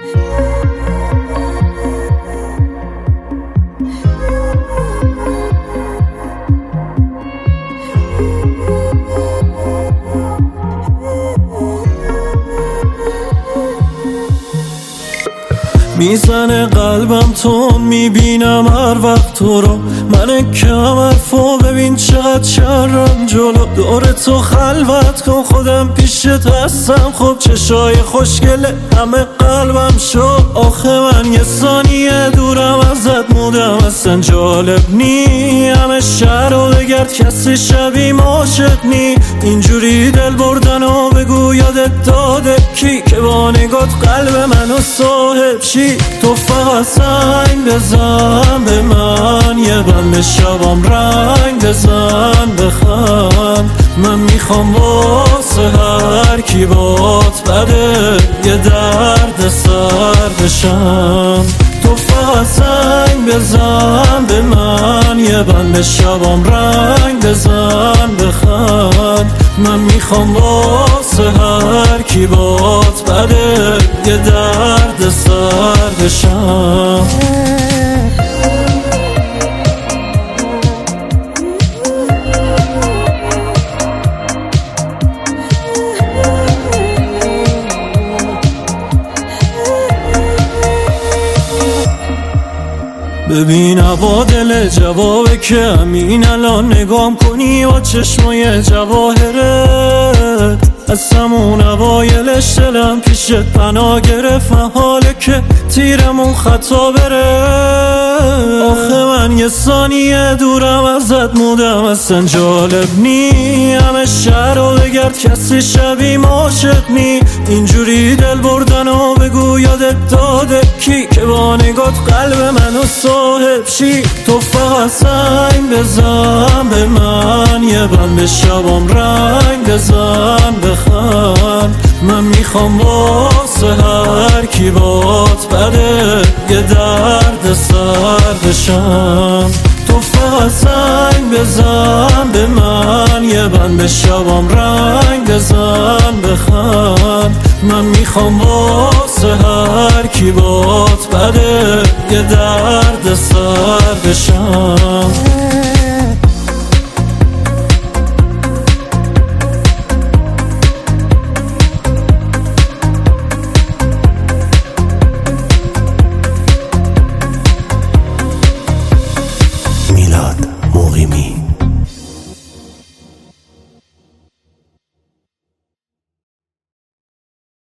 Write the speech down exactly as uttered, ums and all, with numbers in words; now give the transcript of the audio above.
میزنه قلبم تو میبینم هر وقت تو رو، من کم حرفو ببین چقدر شرم جلو دور تو خلوت کن خودم پیشت هستم. خب چشای خوشگله همه قلبم شد، آخه من یه ثانیه دورم ازت مودم اصلا جالب نی، همه شهر رو بگرد کسی شبیم عاشق نی، اینجوری دل بردن و بگو یادت داده کی که با نگات قلب منو صاحب شی. تو فقط سنگ بزن به من، یه بند شبام رنگ بزن بخند، من میخوام واسه هر کی بات بده یه درد سر بشم. تو فقط سنگ بزن به من، یه بند شبام رنگ بزن بخند، من میخوام واسه هر کی بات بده یه درد سر بشم. ببین عوادل جوابه که همین الان نگام کنی با چشمای جواهرت، از همون اوایلش دلم پیشت پناه گرفت، حاله که تیرمون خطا بره. آخه من یه ثانیه دورم ازت مودم اصلا جالب نی، همه شهر رو بگرد کسی شبیم عاشق نی، اینجوری دل بردن و بگو یادت داده کی که با نگات قلب منو صاحب شی. تو فقط سنگ بزن به من، یه بند شبام رنگ بزن بخند، من میخوام واسه هر کی بات بده یه درد سر بشم. تو فقط سنگ بزن به من، یه بند شبام رنگ بزن بخند، من میخوام واسه هر کی بات بده یه درد سر بشم.